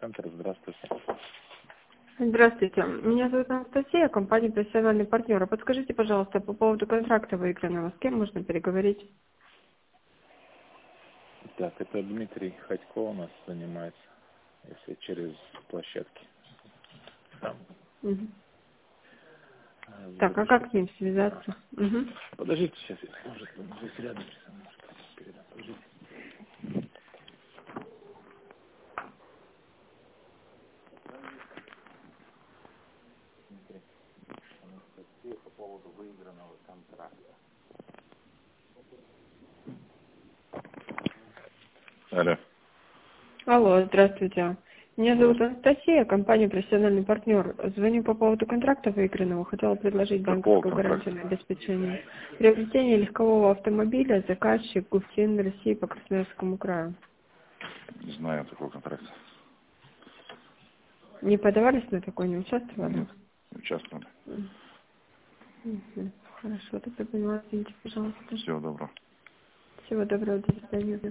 центр, здравствуйте. Здравствуйте. Меня зовут Анастасия, компания «Профессиональный партнер». Подскажите, пожалуйста, по поводу контракта выигранного, с кем можно переговорить? Так, это Дмитрий Ходько у нас занимается, если через площадки. Там. Мгм. Так, а как с ним связаться? Угу. Подождите, сейчас, может, он здесь рядом. Передам. Подождите. Анастасия по поводу выигранного контракта. Алло. Алло, здравствуйте. Меня зовут Анастасия, компания «Профессиональный партнер». Звоню по поводу контракта выигранного. Хотела предложить Какого банковскую контракта? гарантию на обеспечение. Приобретение легкового автомобиля, заказчик ГУФСИН России по Красноярскому краю. Не знаю такого контракта. Не подавались на такой, не участвовали? Нет, не участвовали. Мгм. Хорошо, тогда поняла. Извините, пожалуйста. Всего доброго. Всего доброго, до свидания.